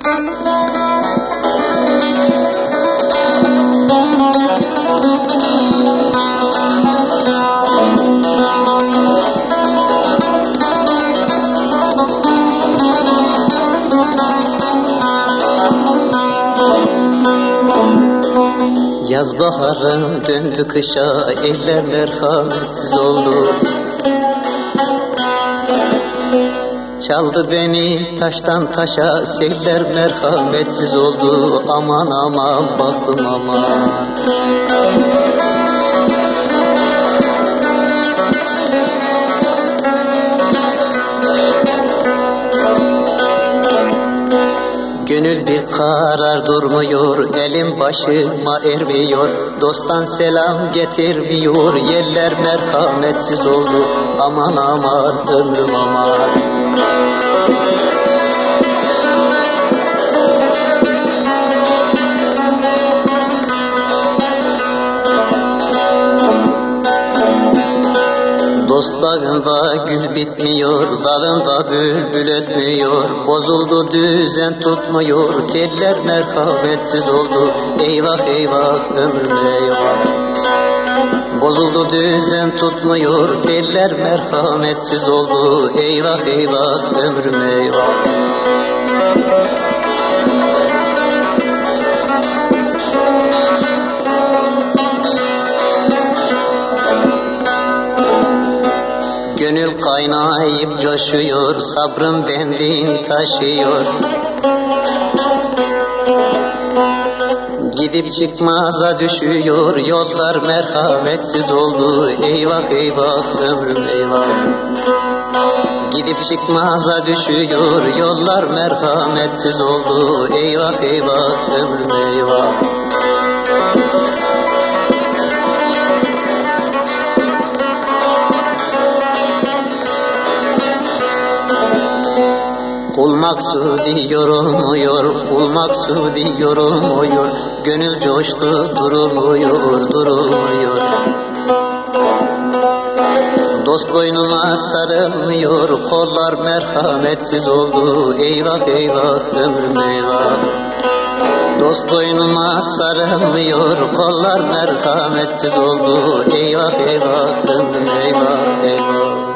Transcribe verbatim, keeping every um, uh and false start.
Yaz baharım döndü kışa, eller merhametsiz oldu. Çaldı beni taştan taşa, seller merhametsiz oldu. Aman aman baktım aman. Gönül bir karar durmuyor, elim başıma ermiyor. Dosttan selam getirmiyor, yerler merhametsiz oldu. Aman aman ömrüm aman. Dost bağında gül bitmiyor, dalında bülbül ötmüyor. Bozuldu düzen tutmuyor, teller merhametsiz oldu. Eyvah eyvah ömrüm eyvah. Bozuldu düzen tutmuyor, teller merhametsiz oldu. Eyvah eyvah ömrüm eyvah. Gönül kaynayıp coşuyor, sabrım bendini taşıyor. Gidip çıkmaza düşüyor, yollar merhametsiz oldu. Eyvah eyvah ömrüm eyvah. Gidip çıkmaza düşüyor, yollar merhametsiz oldu. Eyvah eyvah ömrüm eyvah. Kul maksudi yorulmuyor, kul maksudi yorulmuyor. Gönül coştu durulmuyor, durulmuyor. Dost boynuma sarılmıyor, kollar merhametsiz oldu. Eyvah eyvah ömrüm eyvah. Dost boynuma sarılmıyor, kollar merhametsiz oldu. Eyvah eyvah ömrüm eyvah eyvah.